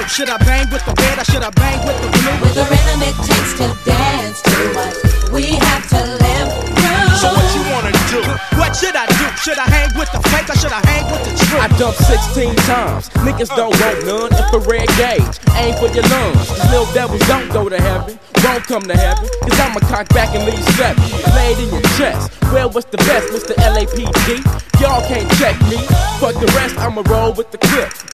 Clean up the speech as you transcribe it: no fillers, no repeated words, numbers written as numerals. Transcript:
Should I bang with the red or should I bang with the blue? With the rhythm it takes to dance to what we have to live through. So what you wanna do? What should I do? Should I hang with the fake or should I hang with the true? I dumped 16 times. Niggas don't want none. Infrared gauge, aim for your lungs. These little devils don't go to heaven, won't come to heaven. Cause I'ma cock back and leave 7. Lay it in your chest. Well, what's the best, Mr. LAPD? Y'all can't check me. Fuck the rest, I'ma roll with the clip.